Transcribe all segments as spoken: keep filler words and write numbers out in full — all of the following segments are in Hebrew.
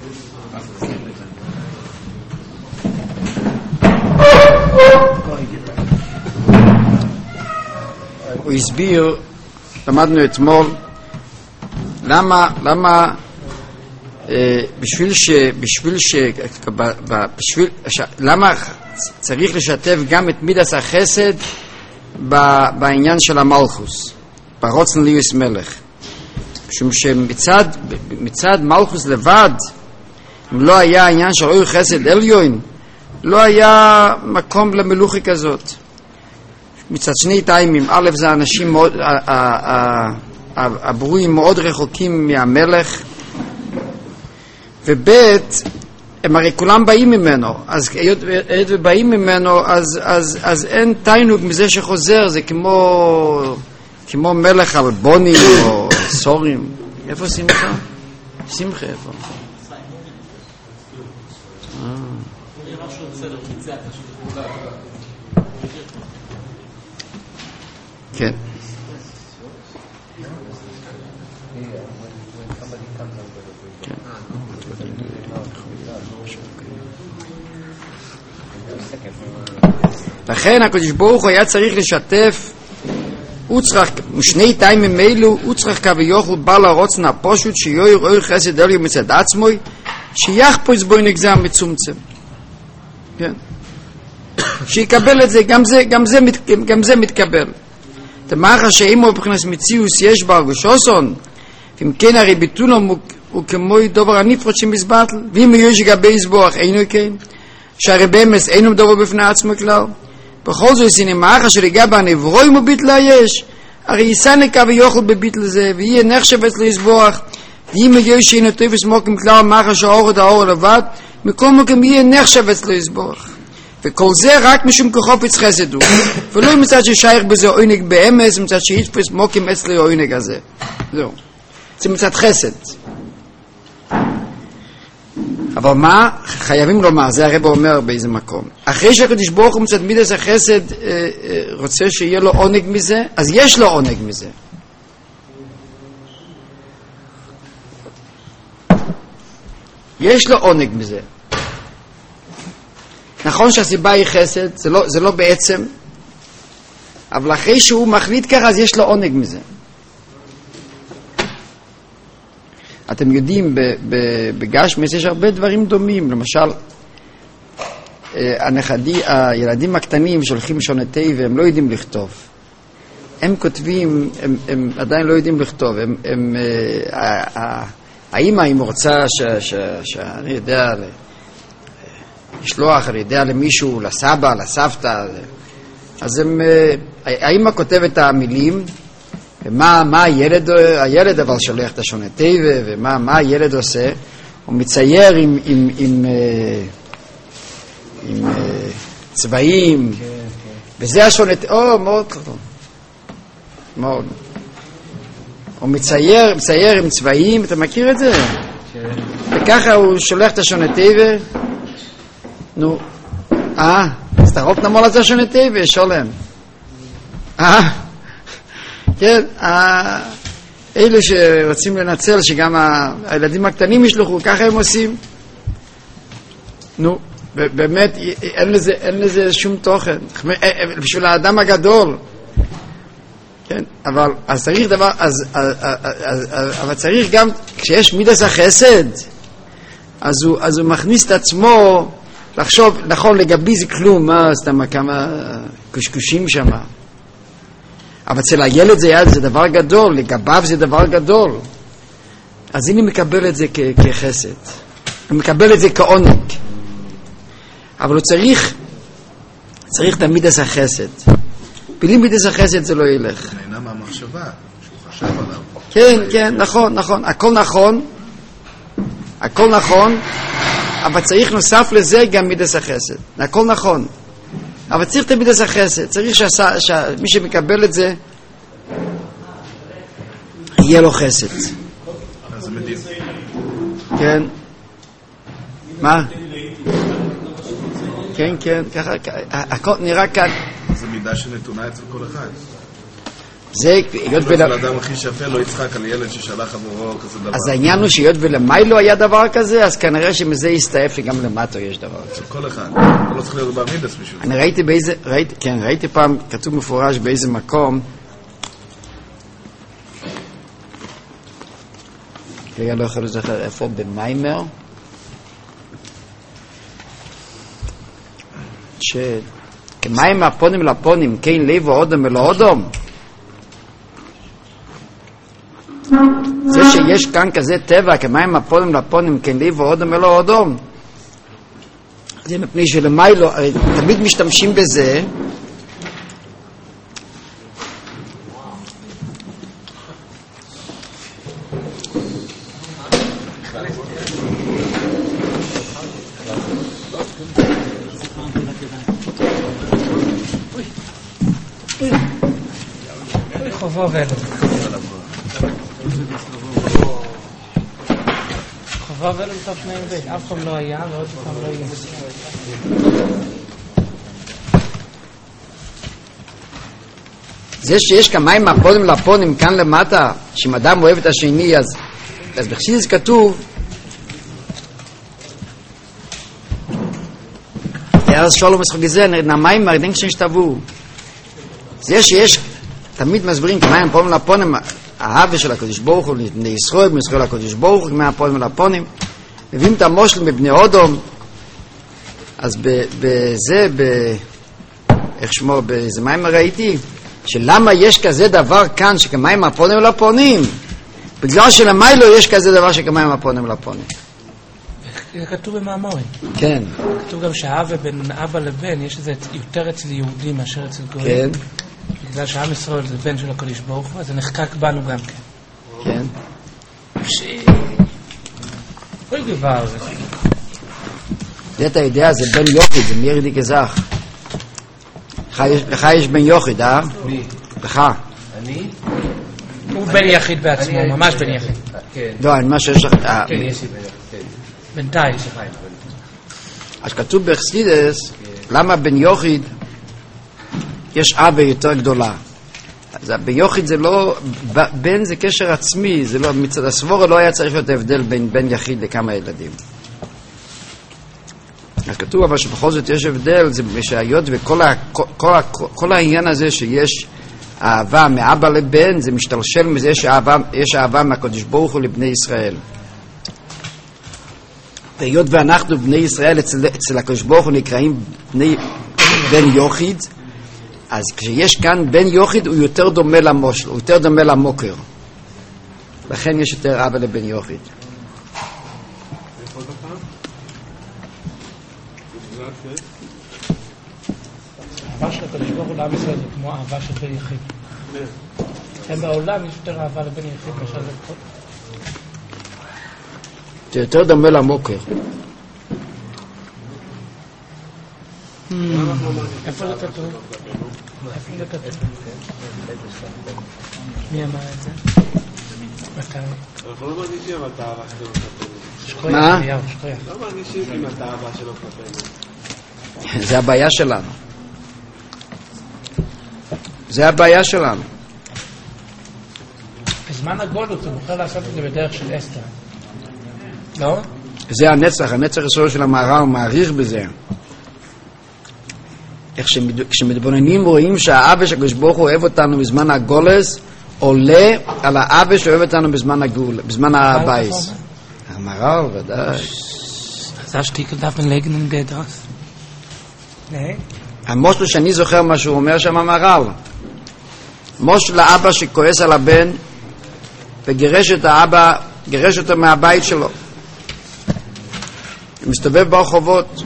הוא הסביר, למדנו אתמול, למה, למה, בשביל ש, בשביל ש, בשביל, למה צריך לשתף גם את מידס החסד בעניין של המלכוס, ברוצן ליוס מלך. משום שמצד, מצד מלכוס לבד, אם לא היה העניין של אור חסד עליון, לא היה מקום למלוכי כזאת. מצד שני טיימים, א' זה אנשים מאוד, הברואים מאוד רחוקים מהמלך, וב' הם הרי כולם באים ממנו, אז היות ובאים ממנו, אז, אז, אז אין תיינוג מזה שחוזר, זה כמו, כמו מלך אלבונים או סורים. איפה שמחה? שמחה איפה? כן. לכן הקדוש ברוך הוא היה צריך לשתף, הוא צריך, משני טיימים אלו, הוא צריך כביכול בעל הרוצן הפשוט שיוער אור חסד עליון מצד עצמו, שיחפוץ בו נגזר מצומצם. כן. שיקבל את זה, גם זה, גם זה, גם זה מתקבל. תמחה שאימו בבחינת מציאוס יש בהרגושוסון, ואם כן הרי ביטולו הוא כמו דבר הנפרד שמסבטל, ואם יש גבי יסבוח אינו כן, שהרי במס אינו דבר בפני עצמו כלל. בכל זאת סינמחה שריגע בנברוי מביטלה יש, הרי יסנקה ויוכל בביטל זה, ויהיה נחשב אצלו יסבוח, ואם יש שאינו טוב וסמוקים כלל מחה שהאור את האור לבד, מכל מקום יהיה נחשב אצלו יסבוח. וכל זה רק משום כחופץ חסד הוא, ולא מצד ששייך בזה עונג באמס, מצד שיתפס מוקים אצלי העונג הזה. זהו. זה מצד חסד. אבל מה חייבים לומר, זה הרב אומר באיזה מקום. אחרי שהקדוש ברוך הוא מצד מידס החסד אה, אה, רוצה שיהיה לו עונג מזה, אז יש לו עונג מזה. יש לו עונג מזה. נכון שהסיבה היא חסד, זה לא, זה לא בעצם, אבל אחרי שהוא מחליט ככה, אז יש לו עונג מזה. אתם יודעים, בגשמס יש הרבה דברים דומים. למשל, הנכדי, הילדים הקטנים שולחים שונתי והם לא יודעים לכתוב. הם כותבים, הם, הם עדיין לא יודעים לכתוב. הם, הם, האמא, אם רוצה ש, ש, שאני יודע, לשלוח, אני יודע למישהו, לסבא, לסבתא, אז הם, האמא כותבת את המילים, ומה מה הילד, הילד אבל שולח את השונתי, ומה מה הילד עושה, הוא מצייר עם, עם, עם, עם, עם צבעים, וזה השונתי, או, מאוד טוב, מאוד. הוא מצייר, מצייר עם צבעים, אתה מכיר את זה? וככה הוא שולח את השונתי, ו... נו, אה, אז תרוק נמול את השונתי, ושולם. אה, כן, אלה שרוצים לנצל שגם הילדים הקטנים ישלחו, ככה הם עושים. נו, באמת אין לזה, אין לזה שום תוכן בשביל האדם הגדול. כן, אבל אז צריך דבר, אז, אז, אז, אז, אבל צריך גם, כשיש מידס החסד, אז הוא, אז הוא מכניס את עצמו לחשוב, נכון, לגבי זה כלום, מה, סתם כמה קשקושים שם. אבל אצל הילד זה, זה דבר גדול, לגביו זה דבר גדול. אז הנה מקבל את זה כ- כחסד. הוא מקבל את זה כעונג. אבל הוא צריך, צריך תמיד את החסד. בלי מידס החסד זה לא ילך. נהנה מהמחשבה, שהוא חשב עליו. כן, כן, נכון, נכון. הכל נכון. הכל נכון. אבל צריך נוסף לזה גם מידס החסד. הכל נכון. אבל צריך תמיד את החסד. צריך שמי שמקבל את זה יהיה לו חסד. זה מדהים. כן. מה? כן, כן, ככה, הכל נראה כאן. זה מידה שנתונה אצל כל אחד. זה, היות ול... האדם הכי שפל לא יצחק על ילד ששלח עבורו כזה דבר. אז העניין הוא שהיות ולמיילו היה דבר כזה, אז כנראה שמזה יסתעף שגם למטו יש דבר כזה. כל אחד, לא צריך להיות בעמידס בשביל זה. אני ראיתי באיזה, ראיתי, כן, ראיתי פעם, כתוב מפורש באיזה מקום, רגע, לא יכול לזכר איפה, במיימר, שכמים מהפונים לפונים, כן לב או אודם ולא אודום, זה שיש כאן כזה טבע, כמים מהפונים לפונים, כן לב או אודם ולא אודום, זה מפני שלמיילו, תמיד משתמשים בזה, חובה ולד חובה ולד תשמעים בית, אף פעם לא היה ועוד פעם לא יהיה. זה שיש כמים מהפונים לפונים כאן למטה, שאם אדם אוהב את השני, אז, אז בחסידות כתוב, אז שולום משחק גזר, נמים מרדים כשנשתבו. זה שיש, תמיד מסבירים כמים מהפונים לפונים, האהבה של הקדוש ברוך הוא, לבני ישראל, בני ישראל הקדוש ברוך הוא, כמים מהפונים לפונים, מביאים את המושל מבני אודום, אז בזה, ב... איך שמו, באיזה מים ראיתי, שלמה יש כזה דבר כאן שכמים מהפונים לפונים, בגלל שלמיילו יש כזה דבר שכמים מהפונים לפונים. זה כתוב במאמרים. כן. כתוב גם שהאהבה בין אבא לבן, יש איזה יותר אצל יהודים מאשר אצל גויים. כן. בגלל שעם ישראל זה בן של הקדוש ברוך הוא, אז זה נחקק בנו גם כן. כן. ש... אוי דבר זה. זה אתה יודע, זה בן יוחיד, זה מירי גזח. לך יש בן יוחיד, אה? מי? לך. אני? הוא בן יחיד בעצמו, ממש בן יחיד. כן. לא, אני מה שיש לך... כן, יש לי בן יחיד. בינתיים. אז כתוב בחסידות, למה בן יוחיד יש אבא יותר גדולה. אז ביוחיד זה לא, בן זה קשר עצמי, זה לא, מצד הסבורה לא היה צריך להיות הבדל בין בן יחיד לכמה ילדים. אז כתוב אבל שבכל זאת יש הבדל, זה שהיות וכל ה, כל, ה, כל העניין הזה שיש אהבה מאבא לבן, זה משתלשל מזה שאהבה, יש אהבה מהקדוש ברוך הוא לבני ישראל. והיות ואנחנו בני ישראל אצל, אצל הקדוש ברוך הוא נקראים בני, בן יוחיד, אז כשיש כאן בן יוחיד הוא יותר דומה למושל, הוא יותר דומה למוקר. לכן יש יותר אבא לבן יוחיד. האהבה של הקדוש ברוך הוא לעם ישראל זה כמו אהבה של בן יחיד. לכן בעולם יש יותר אהבה לבן יחיד מאשר לבן. זה יותר דומה למוקר. איפה זה כתוב? איפה זה כתוב? מי אמר את זה? מתי? אנחנו לא מרגישים את האהבה שלו כלפינו. מה? לא מרגישים כמעט את האהבה שלו כלפינו. זה הבעיה שלנו. זה הבעיה שלנו. בזמן הגולות הוא בוחר לעשות את זה בדרך של אסתר. לא? זה הנצח, הנצח הסוד של המהר"ל, הוא מעריך בזה. איך כשמתבוננים רואים שהאבא של הקדוש ברוך הוא אוהב אותנו בזמן הגולס, עולה על האבא שאוהב אותנו בזמן הגול, בזמן הבייס. המהר"ל, ודאי. זה השתיקל דאפן לגנן גדרס. המושל שאני זוכר מה שהוא אומר שם המהר"ל. מושל האבא שכועס על הבן וגירש את האבא, גירש אותו מהבית שלו. הוא מסתובב ברחובות.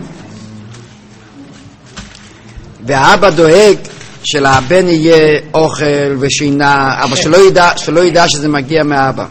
והאבא דואג שלבן יהיה אוכל ושינה, אבל שלא ידע, שלא ידע שזה מגיע מהאבא.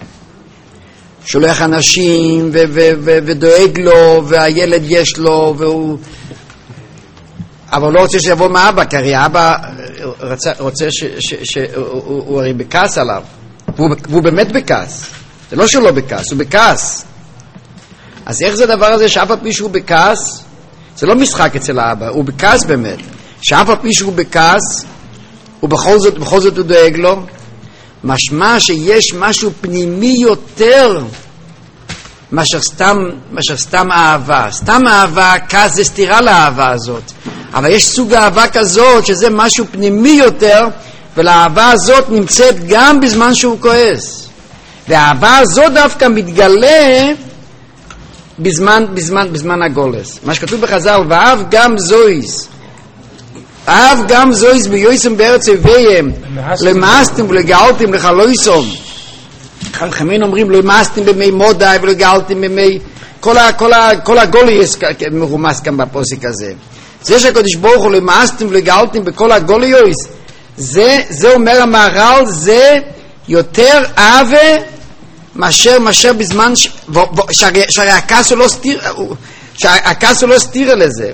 שולח אנשים ו- ו- ו- ודואג לו, והילד יש לו, והוא... אבל לא רוצה שיבוא מהאבא, כי הרי האבא רוצה, רוצה ש... ש- ש- הוא, הוא הרי בכעס עליו. והוא, והוא באמת בכעס. זה לא שהוא לא בכעס, הוא בכעס. אז איך זה הדבר הזה שאף על פי שהוא בכעס? זה לא משחק אצל האבא, הוא בכעס באמת. שאף על פי שהוא בכעס, ובכל זאת, בכל זאת הוא דואג לו, משמע שיש משהו פנימי יותר מאשר סתם, מאשר סתם אהבה. סתם אהבה, כעס זה סתירה לאהבה הזאת. אבל יש סוג אהבה כזאת שזה משהו פנימי יותר, ולאהבה הזאת נמצאת גם בזמן שהוא כועס. והאהבה הזאת דווקא מתגלה בזמן, בזמן, בזמן הגולס. מה שכתוב בחז"ל, ואהב גם זויז. אהב גם זויז ביועסם בארץ אויביהם, למאסתם ולגאלתם לחלויסום. חכמים אומרים, לא מאסתם במי מודאי ולגאלתם במי... כל, ה, כל, ה, כל הגוליוס מרומס כאן בפוסק הזה. זה שהקדוש ברוך הוא למאסתם ולגאלתם בכל הגוליוס, זה, זה אומר המהר"ל, זה יותר אהבה מאשר, מאשר בזמן ש... שהרי, שהרי הכעס הוא לא סתיר, שהכעס הוא לא סתיר לזה.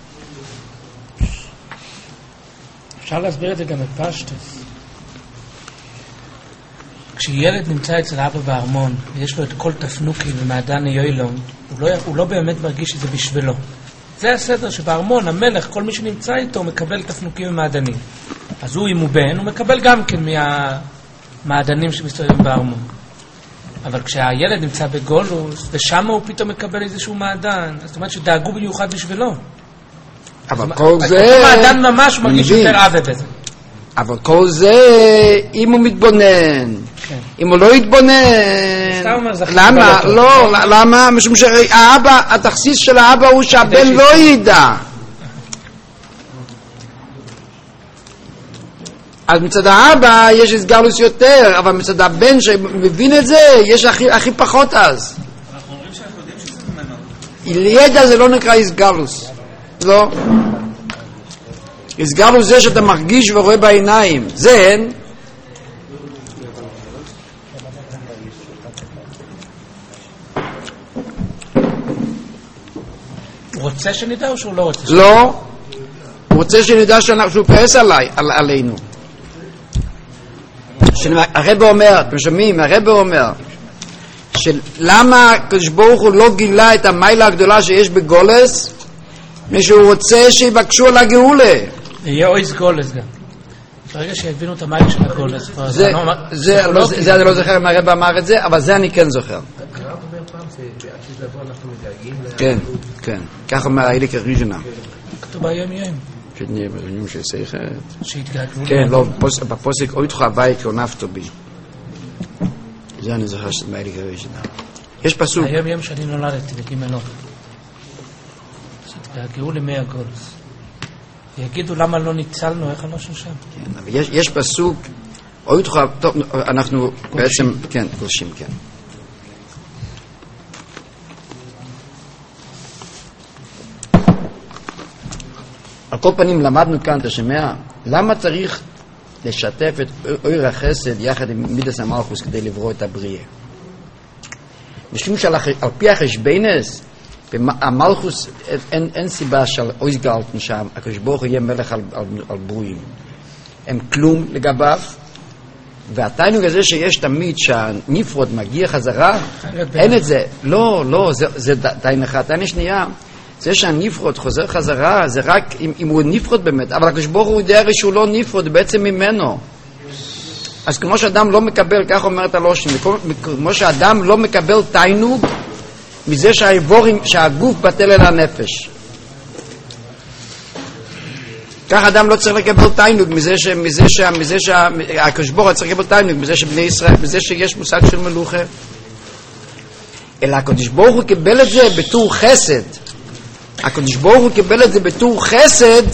אפשר להסביר את זה גם בפשטוס. כשילד נמצא אצל אבא בארמון ויש לו את כל תפנוקי ומעדן יוילום, הוא לא, הוא לא באמת מרגיש שזה בשבילו. זה הסדר שבארמון המלך, כל מי שנמצא איתו מקבל תפנוקים ומעדנים. אז הוא, אם הוא בן, הוא מקבל גם כן מהמעדנים שמסתובבים בארמון. אבל כשהילד נמצא בגולוס ושם הוא פתאום מקבל איזשהו מעדן, זאת אומרת שדאגו במיוחד בשבילו. אבל כל זה... מעדן ממש מרגיש יותר אהבה בזה. אבל כל זה, אם הוא מתבונן, אם הוא לא יתבונן, למה? לא, למה? משום שהאבא, התכסיס של האבא הוא שהבן לא ידע. אז מצד האבא יש הסגלוס יותר, אבל מצד הבן שמבין את זה, יש הכי פחות אז. אנחנו אומרים שאנחנו יודעים שזה ממנו. ידע זה לא נקרא הסגלוס. לא. הסגלוס זה שאתה מרגיש ורואה בעיניים. זה אין. הוא רוצה שנדע או שהוא לא רוצה? לא. הוא רוצה שנדע שהוא פרס עליי, על, עלינו. הרב אומר, אתם שומעים, הרב אומר, שלמה הקדוש ברוך הוא לא גילה את המיילה הגדולה שיש בגולס, משהו רוצה שיבקשו על הגאולה. יהיה אויס גולס גם. ברגע שהבינו את המיילה של הגולס. זה, זה, זה אני לא זוכר אם הרב אמר את זה, אבל זה אני כן זוכר. כן, כן. כך אומר האיליק הראשונה. כתוב היום יום. שנהיה בזמנים של שכל. שהתגעגעו. כן, לא, בפוסק אויתך הווי כעונפתו בי. זה אני זוכר שזה מהאיליק הראשונה. יש פסוק. היום יום שאני נולדתי בגימלון. שהתגעגעו למי הגולס. יגידו למה לא ניצלנו, איך לא שם? כן, אבל יש, יש פסוק, אויתך, טוב, אנחנו בעצם, כן, גולשים, כן. על כל פנים למדנו כאן, אתה שומע, למה צריך לשתף את אור החסד יחד עם מידס המלכוס כדי לברוא את הבריאה? משום שעל פי החשבנס, המלכוס, אין, אין סיבה של אויס גלטן שם, הקדוש ברוך הוא יהיה מלך על, על, על ברואים. הם כלום לגביו, והתיינוג הזה שיש תמיד שהנפרוד מגיע חזרה, אין את זה. לא, לא, זה, זה תיין אחד. תיין שנייה, זה שהנפרוד חוזר חזרה, זה רק אם, אם הוא נפרוד באמת, אבל הקדוש ברוך הוא יודע שהוא לא נפרוד, בעצם ממנו. אז כמו שאדם לא מקבל, כך אומרת הלושן, כמו שאדם לא מקבל תיינוג, מזה שהאיבורים, שהגוף בטל אל הנפש. כך אדם לא צריך לקבל תיינוג, מזה ש, מזה ש, מזה שהקדוש ברוך הוא צריך לקבל תיינוג, מזה שבני ישראל, מזה שיש מושג של מלוכה. אלא הקדוש ברוך הוא קיבל את זה בתור חסד. הקדוש ברוך הוא קיבל את זה בתור חסד.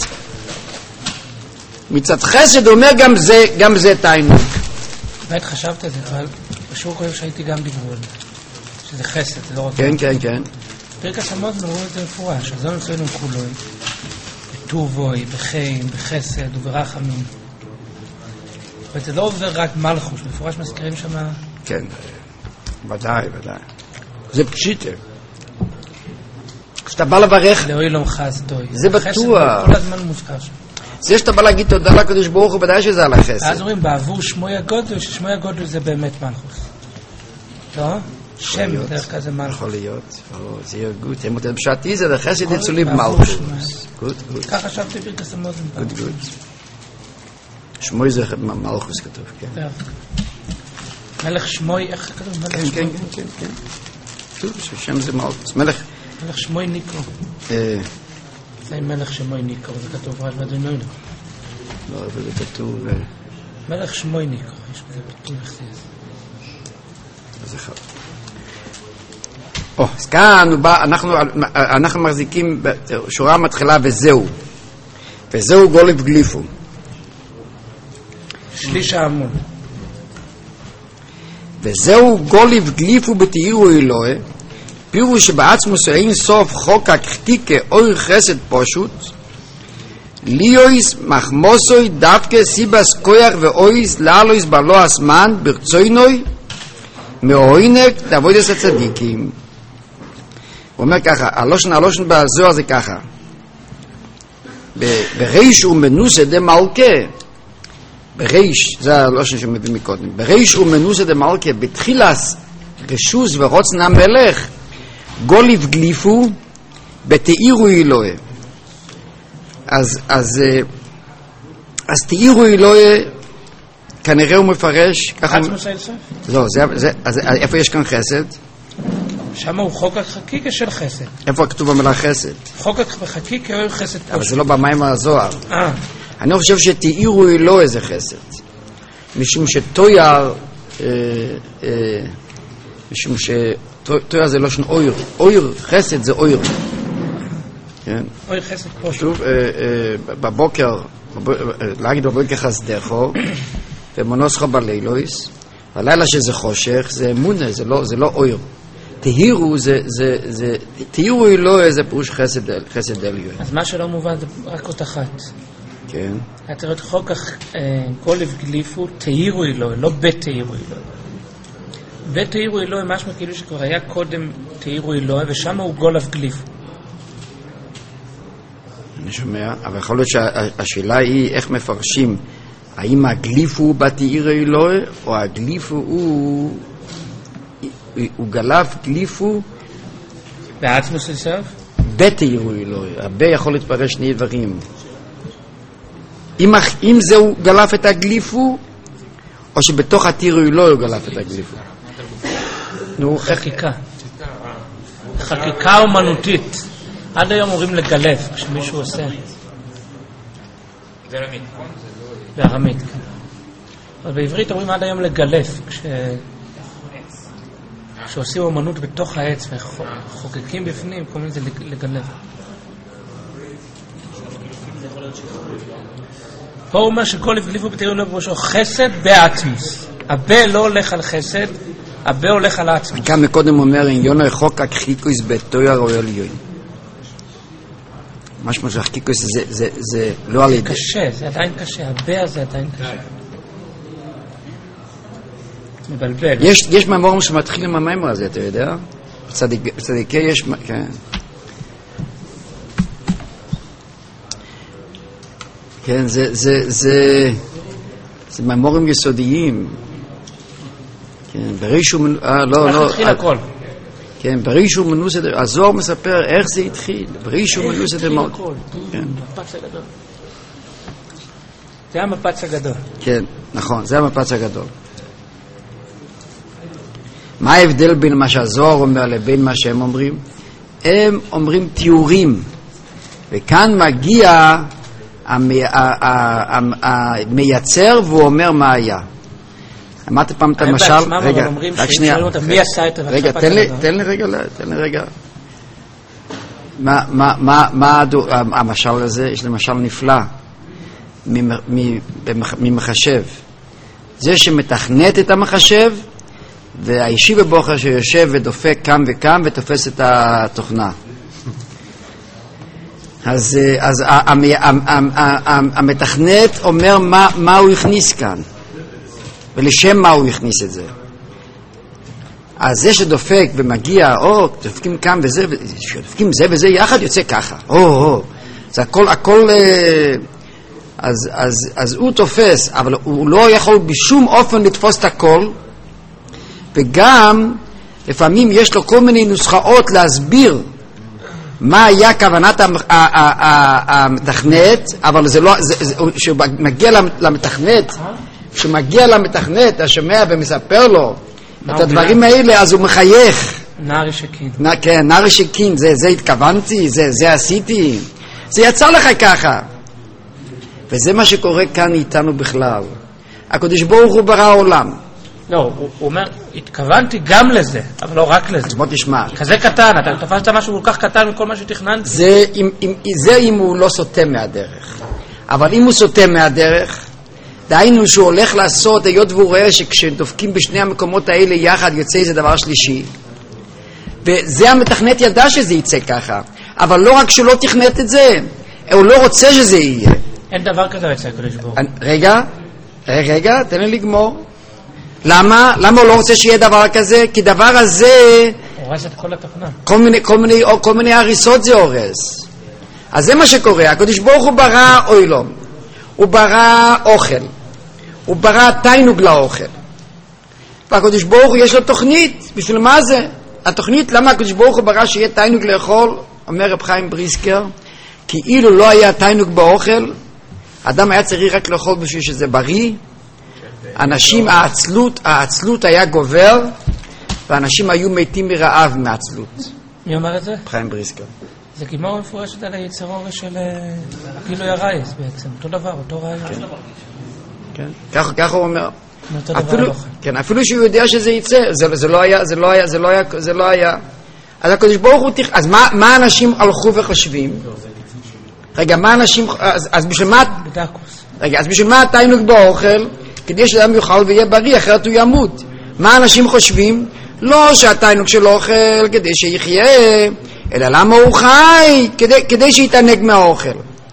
מצד חסד הוא אומר גם זה, גם זה תיינוג. באמת חשבת את זה, אבל בשיעור קודם שהייתי גם דיברו על זה. שזה חסד, זה לא רק... כן, כן, כן. פרקס המות נראו את זה מפורש, אז לא נמצאנו כולוי, בטובוי, בחיים, בחסד וברחמים. אבל זה לא עובר רק מלכוס, מפורש מזכירים שם... כן, ודאי, ודאי. זה פשיטה. כשאתה בא לברך... לאוי לא חסדוי. זה בטוח. כל הזמן מוזכר שם. זה שאתה בא להגיד תודה לקדוש ברוך הוא, ודאי שזה על החסד. אז אומרים, בעבור שמוי הגודל, ששמוי הגודל זה באמת מלכוס. לא? שם בדרך כלל זה מלכוס. יכול להיות, זה יהיה גוד. הם אותם פשעתי זה לחסד יצולי במלכוס. גוד, גוד. ככה חשבתי פרקס המות. גוד, גוד. שמוי זה מלכוס כתוב, כן. מלך שמוי, איך כתוב? מלך כן, שמוי? כן, כן, כן. כתוב ששם זה מלכוס. מלך... מלך שמוי ניקרו. אה... זה מלך שמוי ניקרו, זה כתוב רק בדינוי. לא, אבל זה כתוב... מלך שמוי ניקרו, יש בזה ביטוי אחרי זה. אז אחד. או, אז כאן אנחנו, אנחנו מחזיקים שורה מתחילה וזהו. וזהו גולף גליפו. שליש העמוד. וזהו גולף גליפו בתאירו אלוהי, פירוש שבעצמוס אין סוף חוק הקטיקה אור חסד פשוט, ליאויס מחמוסוי דווקא סיבס כויח ואויס לאלויס בלו הסמן ברצוינוי מאוינק לעבודת הצדיקים. הוא אומר ככה, הלושן הלושן בזוהר זה ככה, בריש ומנוסה דמלכה, בריש, זה הלושן שמביא מקודם, בריש ומנוסה דמלכה, בתחילס רשוס ורוצן המלך, גוליף גליפו בתאירו אלוהי. אז אז אז תאירו אלוהי, כנראה הוא מפרש ככה. עצמוס האלסוף? לא, זה, זה, אז איפה יש כאן חסד? שם הוא חוק החקיקה של חסד. איפה כתוב במילה חסד? חוק החקיקה הוא חסד פשוט. אבל זה לא במים הזוהר. אה. אני חושב שתאירו אלוהי זה חסד. משום שתויר, אה, אה, משום שתויר זה לא שן אויר. אויר, חסד זה אויר. כן? אויר חסד פשוט. שוב, אה, אה, בבוקר, להגיד בבוקר חסדךו, ומונוסך בלילויס, הלילה שזה חושך, זה אמונה, זה לא, זה לא אויר. תהירו, זה, זה, זה, תהירו אלוהי, זה פירוש חסד, חסד עליון. אז מה שלא מובן זה רק אות אחת. כן. אתה רואה את חוק גולף גליפו, תהירו אלוהי, לא בתהירו אלוהי. בתהירו אלוהי משמע כאילו שכבר היה קודם תהירו אלוהי, ושם הוא גולף גליפו. אני שומע, אבל יכול להיות שהשאלה היא איך מפרשים, האם הגליפו הוא בתהירו אלוהי, או הגליפו הוא, הוא גלף גליפו בעצמוס לסוף? בתהירו אלוהי. הרבה יכול להתפרש שני דברים. אם, אם זהו גלף את הגליפו, או שבתוך התהירו אלוהי הוא גלף את הגליפו. נו, חקיקה. חקיקה אומנותית. עד היום אומרים לגלף, כשמישהו עושה. זה רמית. בארמית, כן. אבל בעברית אומרים עד היום לגלף, כש... כשעושים אומנות בתוך העץ וחוקקים בפנים, קוראים לזה לגלף. פה הוא אומר שגולף גליפו בתאירו אלוהי בראשו חסד בעצמוס. הבא לא הולך על חסד, הבא הולך על עצמוס. כאן מקודם אומר, יונו חוק הקחיקוס בתויר או עליון. משמע שהחקיקוס זה, זה, זה לא על ידי. קשה, זה עדיין קשה, הבא זה עדיין קשה. מבלבל. יש, יש מאמרים שמתחיל עם המאמר הזה, אתה יודע? בצדיק, בצדיקי יש, כן. כן, זה, זה, זה, זה מאמרים יסודיים. כן, ברישו, אה, לא, לא. התחיל הכל. כן, ברישו מנוסה, הזוהר מספר איך זה התחיל. ברישו מנוסה דמות. כן. המפץ הגדול. זה המפץ הגדול. כן, נכון, זה המפץ הגדול. מה ההבדל בין מה שהזוהר אומר לבין מה שהם אומרים? הם אומרים תיאורים, וכאן מגיע המייצר והוא אומר מה היה. אמרתי פעם את המשל, רגע, רק שנייה, רגע, תן לי, תן לי רגע, תן לי רגע. מה המשל הזה? יש לי משל נפלא ממחשב. זה שמתכנת את המחשב, והאישי בבוחר שיושב ודופק כאן וכאן ותופס את התוכנה. אז, אז המתכנת אומר מה, מה הוא הכניס כאן ולשם מה הוא הכניס את זה. אז זה שדופק ומגיע, או דופקים כאן וזה, דופקים זה וזה יחד יוצא ככה, או, או. זה הכל, הכל, אז, אז, אז הוא תופס, אבל הוא לא יכול בשום אופן לתפוס את הכל, וגם לפעמים יש לו כל מיני נוסחאות להסביר מה היה כוונת המתכנת, אבל זה לא, כשהוא מגיע למתכנת, כשהוא מגיע למתכנת, אתה שומע ומספר לו את הדברים האלה, אז הוא מחייך. נערי שקין. כן, נערי שקין, זה התכוונתי, זה עשיתי, זה יצא לך ככה. וזה מה שקורה כאן איתנו בכלל. הקדוש ברוך הוא ברא העולם. לא, הוא אומר, התכוונתי גם לזה, אבל לא רק לזה. אז בוא תשמע. כזה קטן, אתה תפסת משהו כל כך קטן מכל מה שתכננתי. זה אם, אם, זה אם הוא לא סוטה מהדרך. אבל אם הוא סוטה מהדרך, דהיינו שהוא הולך לעשות, היות והוא רואה שכשדופקים בשני המקומות האלה יחד יוצא איזה דבר שלישי. וזה המתכנת ידע שזה יצא ככה. אבל לא רק שהוא לא תכנת את זה, הוא לא רוצה שזה יהיה. אין דבר כזה אצל הקדוש ברוך הוא. רגע, רגע, תן לי לגמור. למה? למה הוא לא רוצה שיהיה דבר כזה? כי דבר הזה הורס את כל התוכנה. כל מיני, כל מיני, או כל מיני הריסות זה הורס. אז זה מה שקורה. הקדוש ברוך הוא ברא אוילום. הוא ברא אוכל. הוא ברא תיינוג לאוכל. והקדוש ברוך הוא יש לו תוכנית. בשביל מה זה? התוכנית, למה הקדוש ברוך הוא ברא שיהיה תיינוג לאכול? אומר רב חיים בריסקר, כי אילו לא היה תיינוג באוכל, אדם היה צריך רק לאכול בשביל שזה בריא. אנשים, העצלות, העצלות היה גובר, ואנשים היו מתים מרעב מעצלות. מי אומר את זה? חיים בריסקר. זה גימור מפורשת על היצר אורש של גילוי הרייס בעצם, אותו דבר, אותו רעיון. כן, כך, כך הוא אומר. אותו דבר אפילו, הלוכה. כן, אפילו שהוא יודע שזה יצא, זה, זה לא היה, זה לא היה, זה לא היה, זה לא היה. אז הקדוש ברוך הוא, אז מה, מה אנשים הלכו וחושבים? רגע, מה אנשים, אז, אז בשביל מה, בדקוס. רגע, אז בשביל מה התיינוג באוכל? כדי שאדם יאכל ויהיה בריא, אחרת הוא ימות. מה אנשים חושבים? לא שהתיינוג שלו אוכל כדי שיחיה, אלא למה הוא חי? כדי, כדי שיתענג מהאוכל.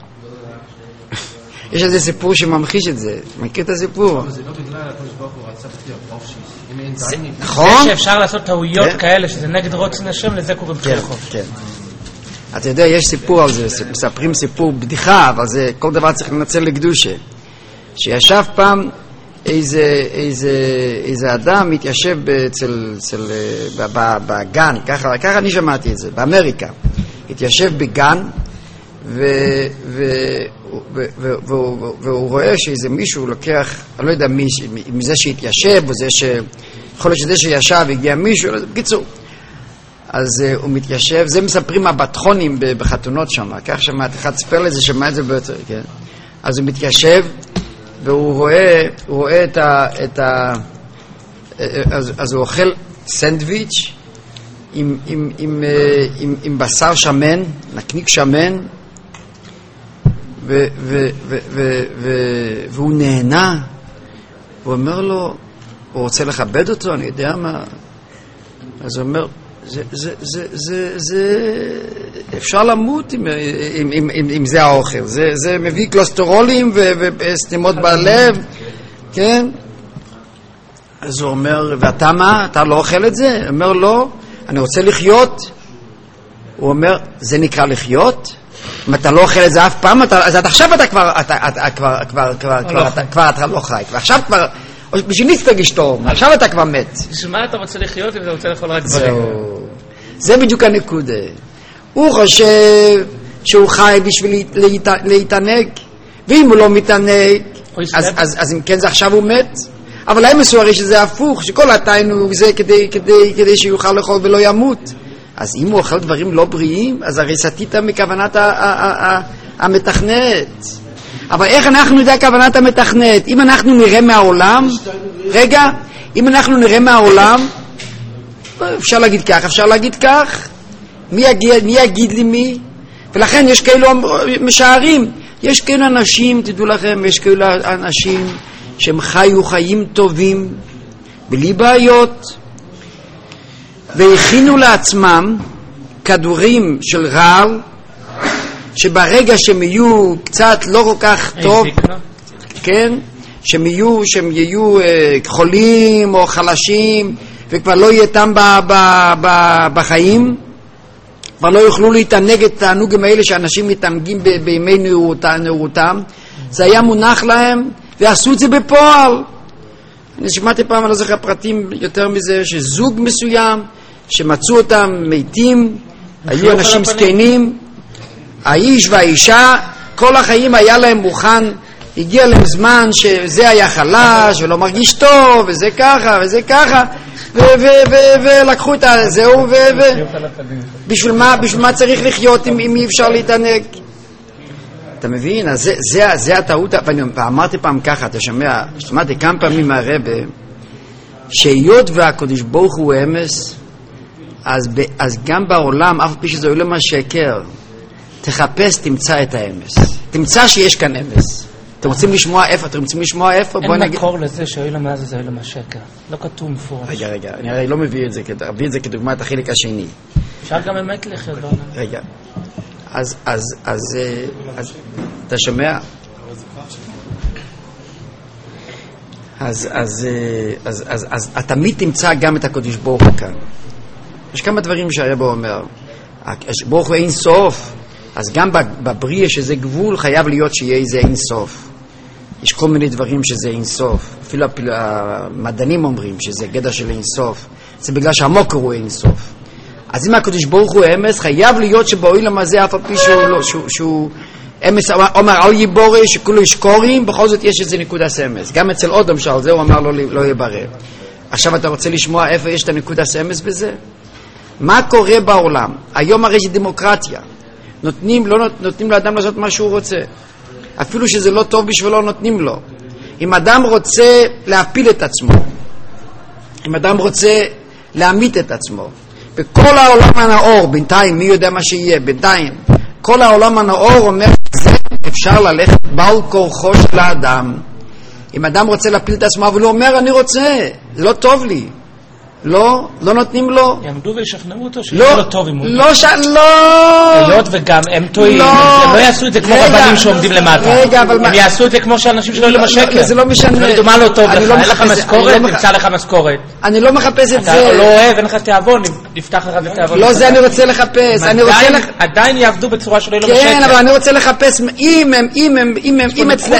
יש איזה סיפור שממחיש את זה. מכיר את הסיפור? זה לא בגלל הקדוש ברוך הוא רצה להיות חופשי. אם אין תיינוג. נכון? זה שאפשר לעשות טעויות כאלה, שזה נגד רוצן השם, לזה קוראים בחיל חופשי. כן. אתה יודע, יש סיפור על זה, מספרים סיפור בדיחה, אבל זה, כל דבר צריך לנצל לקדושה. שישב פעם איזה, איזה, איזה אדם מתיישב אצל, אצל, בגן, ככה, ככה אני שמעתי את זה, באמריקה. התיישב בגן, ו, ו, ו, ו, ו, ו, והוא רואה שאיזה מישהו לוקח, אני לא יודע מי, מזה שהתיישב, או זה ש... יכול להיות שזה שישב, הגיע מישהו, בקיצור. אז uh, הוא מתיישב, זה מספרים הבטחונים בחתונות שם, כך שמעת, אחד ספר לזה, שמע את זה ביותר, כן? אז הוא מתיישב, והוא רואה, הוא רואה את ה... את ה אז, אז הוא אוכל סנדוויץ' עם, עם, עם, עם, עם בשר שמן, נקניק שמן, ו, ו, ו, ו, ו, והוא נהנה. הוא אומר לו, הוא רוצה לכבד אותו, אני יודע מה. אז הוא אומר, זה, זה, זה, זה, זה, אפשר למות עם, עם, עם, עם, עם זה האוכל. זה, זה מביא קלסטרולים וסתימות בלב, כן? אז הוא אומר, ואתה מה? אתה לא אוכל את זה? הוא אומר, לא, אני רוצה לחיות. הוא אומר, זה נקרא לחיות? אם אתה לא אוכל את זה אף פעם, אתה, אז עד עכשיו אתה כבר, אתה, אתה, כבר, כבר, כבר, כבר, אתה, כבר אתה לא חי. ועכשיו כבר, בשביל ניס תרגיש טוב, עכשיו אתה כבר מת. בשביל מה אתה רוצה לחיות אם אתה רוצה לאכול רק דברים? זה בדיוק הנקודה. הוא חושב שהוא חי בשביל להתענג, ואם הוא לא מתענג, אז, אז, אז אם כן זה עכשיו הוא מת. אבל להם מסוערי שזה הפוך, שכל התיינוג זה כדי, כדי, כדי שיוכל לאכול ולא ימות. אז אם הוא אוכל דברים לא בריאים, אז הרי סתית מכוונת המתכנת. אבל איך אנחנו נדע כוונת המתכנת? אם אנחנו נראה מהעולם, רגע, אם אנחנו נראה מהעולם, אפשר להגיד כך, אפשר להגיד כך, מי יגיד, מי יגיד לי מי? ולכן יש כאלו משערים, יש כאלו אנשים, תדעו לכם, יש כאלו אנשים שהם חיו חיים טובים, בלי בעיות, והכינו לעצמם כדורים של רעל, שברגע שהם יהיו קצת לא כל כך טוב, כן, שהם יהיו, שהם יהיו אה, חולים או חלשים, וכבר לא יהיה תם ב, ב, ב, בחיים, כבר לא יוכלו להתענג את התענוגים האלה שאנשים מתענגים ב, בימי נערותם, נערותם, זה היה מונח להם, ועשו את זה בפועל. אני שמעתי פעם, אני לא זוכר פרטים יותר מזה, שזוג מסוים, שמצאו אותם מתים, היו אנשים זקנים, האיש והאישה, כל החיים היה להם מוכן, הגיע להם זמן שזה היה חלש ולא מרגיש טוב, וזה ככה וזה ככה, ולקחו את זהו, ובשביל מה צריך לחיות אם אי אפשר להתענג? אתה מבין? אז זה הטעות. ואמרתי פעם ככה, אתה שומע, שמעתי כמה פעמים מהרבא, שהיות והקדוש ברוך הוא אמס, אז גם בעולם, אף פי שזה עולם השקר, תחפש, תמצא את האמס. תמצא שיש כאן אמס. אתם רוצים לשמוע איפה? אתם רוצים לשמוע איפה? אין מקור לזה שהעולם הזה זה עולם השקר. לא כתוב מפורש. רגע, רגע, אני הרי לא מביא את זה, מביא את זה כדוגמה את החלק השני. אפשר גם אמת לחיות בעולם. רגע. אז, אז, אז, אז, אתה שומע? אז, אז, אז, אז, אז, אז תמיד תמצא גם את הקדוש ברוך הוא כאן. יש כמה דברים שהרבא אומר. ברוך הוא אין סוף, אז גם בבריא שזה גבול חייב להיות שיהיה איזה אין סוף. יש כל מיני דברים שזה אין סוף. אפילו המדענים אומרים שזה גדר של אין סוף. זה בגלל שהמוקר הוא אין סוף. אז אם הקדוש ברוך הוא אמס, חייב להיות שבעולם הזה אף על פי שהוא לא, שהוא, שהוא אמס, אומר אל יבורא שכולו ישקורים, בכל זאת יש איזה נקודה אמס. גם אצל אודם שעל זה הוא אמר לא, לא יברר. עכשיו אתה רוצה לשמוע איפה יש את הנקודה אמס בזה? מה קורה בעולם? היום הרי יש דמוקרטיה. נותנים, לא נותנים לאדם לעשות מה שהוא רוצה. אפילו שזה לא טוב בשבילו נותנים לו. אם אדם רוצה להפיל את עצמו, אם אדם רוצה להמית את עצמו, בכל העולם הנאור, בינתיים, מי יודע מה שיהיה, בינתיים, כל העולם הנאור אומר, זה אפשר ללכת בעל כורחו של האדם. אם אדם רוצה להפיל את עצמו, אבל הוא אומר, אני רוצה, זה לא טוב לי. לא, לא נותנים לו. יעמדו וישכנעו אותו שזה לא טוב אם הוא... לא, ש... לא! היות וגם הם טועים, הם לא יעשו את זה כמו רבנים שעומדים למטה. רגע, אבל מה... הם יעשו את זה כמו שאנשים שלא יהיו לשקר. זה לא משנה. תגידו מה לא טוב לך, אין לך משכורת, נמצא לך משכורת. אני לא מחפש את זה. אתה לא אוהב, אין לך תיאבון, נפתח לך תיאבון. לא, זה אני רוצה לחפש. עדיין יעבדו בצורה שלא יהיו לשקר. כן, אבל אני רוצה לחפש אם הם, אם הם, אם הם, אם אצלם.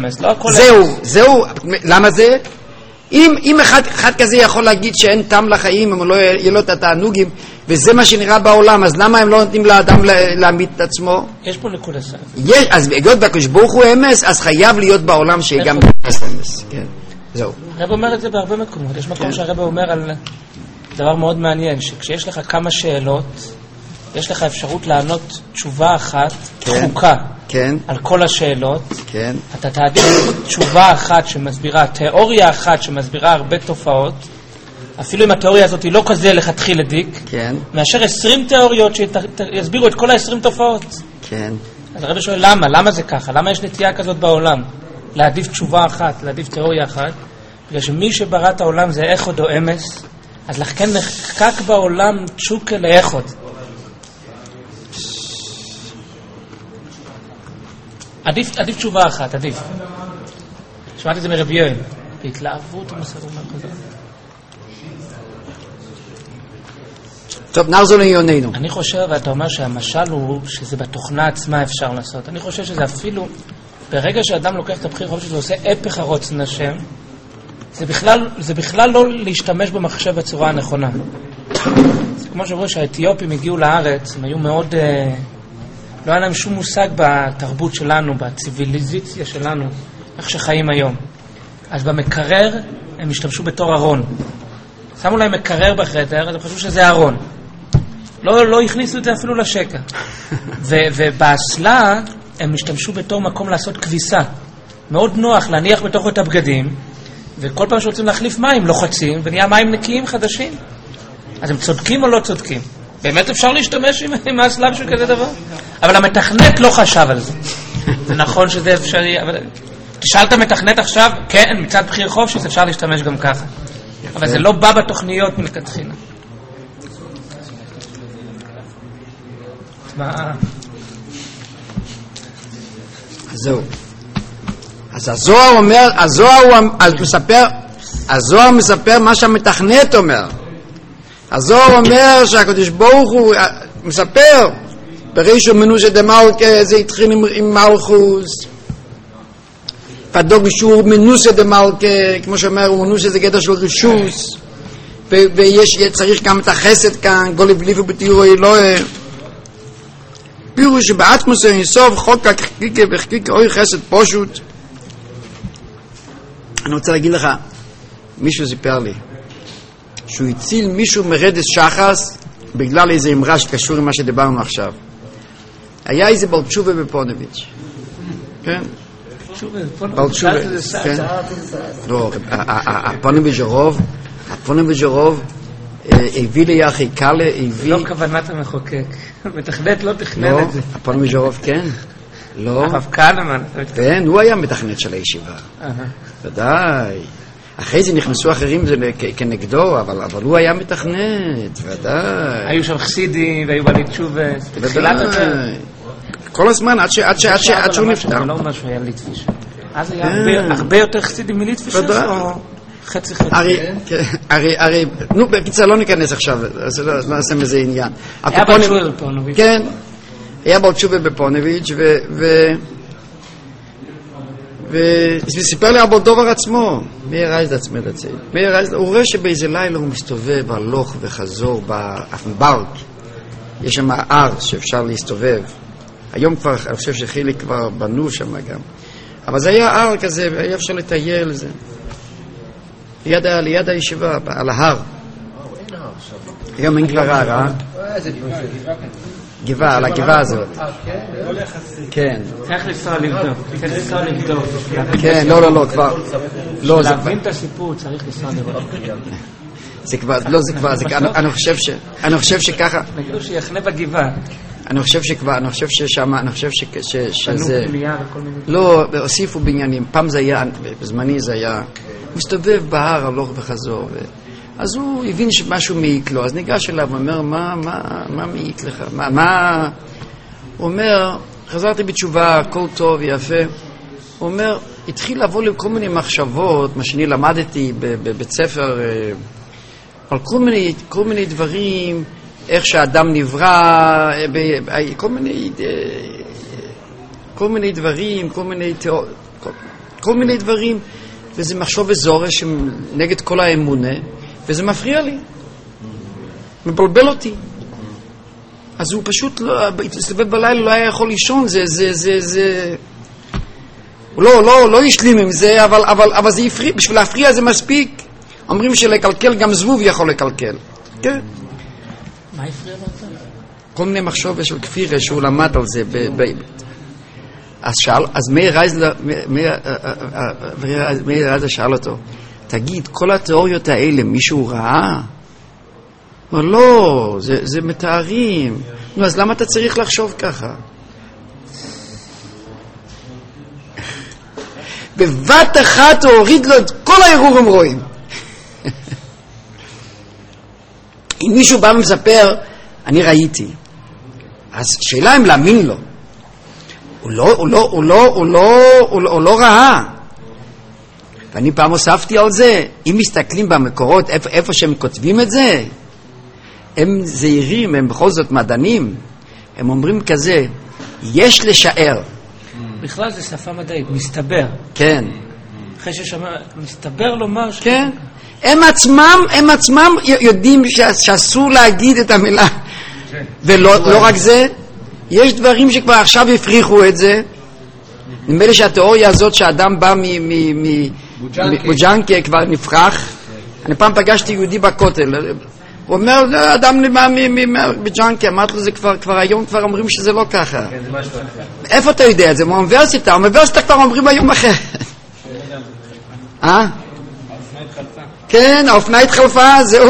זהו, זהו. למה זה? אם, אם אחד, אחד כזה יכול להגיד שאין טעם לחיים, אם לא יהיה לו את התענוגים, וזה מה שנראה בעולם, אז למה הם לא נותנים לאדם להעמיד את עצמו? יש פה נקודה סמס. יש, אז בגלל בקדוש ברוך הוא אמס, אז חייב להיות בעולם שיהיה גם אמס. כן, זהו. הרב אומר את זה בהרבה מקומות. יש מקום שהרב אומר על דבר מאוד מעניין, שכשיש לך כמה שאלות, יש לך אפשרות לענות תשובה אחת, דחוקה, כן. על כל השאלות. כן. אתה תעדיף תשובה אחת שמסבירה, תיאוריה אחת שמסבירה הרבה תופעות, אפילו אם התיאוריה הזאת היא לא כזה לכתחילה דיק, כן. מאשר עשרים תיאוריות שיסבירו את כל העשרים תופעות. כן. אז הרב שואל למה? למה זה ככה? למה יש נטייה כזאת בעולם? להעדיף תשובה אחת, להעדיף תיאוריה אחת, בגלל שמי שברא את העולם זה איכות או אמס, אז לכן נחקק בעולם תשוקה לאיכות. עדיף, עדיף תשובה אחת, עדיף. שמעתי את זה מרבי יואל. בהתלהבות ומסר אומר כזה. טוב, נחזור לענייננו. אני חושב, ואתה אומר שהמשל הוא שזה בתוכנה עצמה אפשר לעשות. אני חושב שזה אפילו, ברגע שאדם לוקח את הבחיר חופשית ועושה הפך הרוצן השם, זה בכלל, זה בכלל לא להשתמש במחשב בצורה הנכונה. זה כמו שאומרים שהאתיופים הגיעו לארץ, הם היו מאוד... לא היה להם שום מושג בתרבות שלנו, בציביליזציה שלנו, איך שחיים היום. אז במקרר הם השתמשו בתור ארון. שמו להם מקרר בחדר, אז הם חשבו שזה ארון. לא, לא הכניסו את זה אפילו לשקע. ו- ובאסלה הם השתמשו בתור מקום לעשות כביסה. מאוד נוח להניח בתוכו את הבגדים, וכל פעם שרוצים להחליף מים, לוחצים, ונהיה מים נקיים חדשים. אז הם צודקים או לא צודקים? באמת אפשר להשתמש עם, עם האסלה בשביל כזה דבר? אבל המתכנת לא חשב על זה. זה נכון שזה אפשרי, אבל... תשאל את המתכנת עכשיו, כן, מצד בחיר חופשי, אפשר להשתמש גם ככה. אבל זה לא בא בתוכניות מלכתחילה. מה? זהו. אז הזוהר אומר, הזוהר הוא מספר, הזוהר מספר מה שהמתכנת אומר. הזוהר אומר שהקדוש ברוך הוא מספר, ברישו מנוסה דמלכה, זה התחיל עם, עם מלכוס, פדוג שהוא מנוסה דמלכה, כמו שאומר, הוא מנוסה זה גדר של רשוס, ויש, צריך גם את החסד כאן, גולי בליפו בתיאור אלוהי, פירוש שבעצמוס אינסוף חוק החקיקה וחקיקה אוי חסד פשוט. אני רוצה להגיד לך, מישהו סיפר לי שהוא הציל מישהו מרדת שחס בגלל איזה אמרה שקשור עם מה שדיברנו עכשיו. היה איזה בעל תשובה בפונביץ', כן? בעל תשובה, כן? לא, הפונביץ' הרוב, הפונביץ' הרוב הביא לי אחי קלה, הביא... לא כוונת המחוקק, מתכנת לא תכנן את זה. הפונביץ' הרוב, כן? לא. הרב קלמן. כן, הוא היה מתכנת של הישיבה. ודאי. אחרי זה נכנסו אחרים כנגדו, אבל, אבל הוא היה מתכנת, ודאי. היו שם חסידים והיו בעלי תשובה. ודאי. כל הזמן, עד, ש, עד, ש, עד, ש, עד שהוא נפטר. זה לא אומר שהוא היה ליטפישר. אז היה הרבה, הרבה יותר חסידים מליטפישר או חצי חצי? הרי, הרי, הרי, נו, בקיצר לא ניכנס עכשיו, אז לא נעשה מזה עניין. היה בעל תשובה בפונוביץ'. כן, היה בעל תשובה בפונוביץ' ו... ו וסיפר לי אבו דובר עצמו, מאיר רייזד עצמי לצאת. מאיר רייזד, הוא רואה שבאיזה לילה הוא מסתובב הלוך וחזור באפנברג. יש שם הר שאפשר להסתובב. היום כבר, אני חושב שחיליק כבר בנו שם גם. אבל זה היה הר כזה, היה אפשר לטייל לזה. ליד, ליד הישיבה, על ההר. היום אין כבר הר, אה? גבעה, על הגבעה הזאת. כן. צריך לנסוע לבדוק. צריך לנסוע לבדוק. כן, לא, לא, לא, כבר. להבין את הסיפור צריך לנסוע לבדוק. זה כבר, לא, זה כבר, אני חושב ש... אני חושב שככה... נגידו שיחנה בגבעה. אני חושב שכבר, אני חושב ששם, אני חושב שזה... בנו פלייה וכל מיני... לא, הוסיפו בניינים. פעם זה היה, בזמני זה היה... מסתובב בהר, הלוך וחזור. אז הוא הבין שמשהו מעיק לו, אז ניגש אליו ואומר, מה, מה, מה מעיק לך? מה, מה? הוא אומר, חזרתי בתשובה, הכל טוב, יפה. הוא אומר, התחיל לבוא לי כל מיני מחשבות, מה שאני למדתי בבית ספר, על כל מיני, כל מיני דברים, איך שהאדם נברא, כל מיני, כל מיני דברים, כל מיני תיאוריות, כל, כל מיני דברים, וזה מחשוב וזורש נגד כל האמונה, וזה מפריע לי, מבלבל אותי. אז הוא פשוט לא, התסתובב בלילה, לא היה יכול לישון, זה, זה, זה, זה... הוא לא, לא, לא ישלים עם זה, אבל, אבל, אבל זה יפריע, בשביל להפריע זה מספיק. אומרים שלקלקל גם זבוב יכול לקלקל. כן. מה יפריע לו? כל מיני מחשוב של כפירה שהוא למד על זה. ב, ב, אז שאל, אז מאיר רייזלר, מאיר רייזלר שאל אותו, תגיד, כל התיאוריות האלה מישהו ראה? הוא אומר, לא, זה, זה מתארים. נו, אז למה אתה צריך לחשוב ככה? בבת אחת הוא הוריד לו את כל הערעורים רואים. אם מישהו בא ומספר, אני ראיתי. אז שאלה אם להאמין לו. הוא לא, הוא לא, הוא לא, הוא לא, הוא לא, הוא לא ראה. ואני פעם הוספתי על זה, אם מסתכלים במקורות, איפה, איפה שהם כותבים את זה, הם זהירים, הם בכל זאת מדענים, הם אומרים כזה, יש לשער. בכלל זה שפה מדעית, מסתבר. כן. אחרי ששמע, מסתבר לומר ש... כן. הם עצמם, הם עצמם יודעים שאסור להגיד את המילה. כן. ולא לא רק זה, יש דברים שכבר עכשיו הפריחו את זה. נדמה לי שהתיאוריה הזאת שהאדם בא מבוג'נקה כבר נפרח. אני פעם פגשתי יהודי בכותל. הוא אומר, אדם בא מבוג'נקה, אמרתי לו, זה כבר היום כבר אומרים שזה לא ככה. איפה אתה יודע את זה? מהאוניברסיטה, האוניברסיטה כבר אומרים היום אחר. אה? כן, האופנה התחלפה, זהו.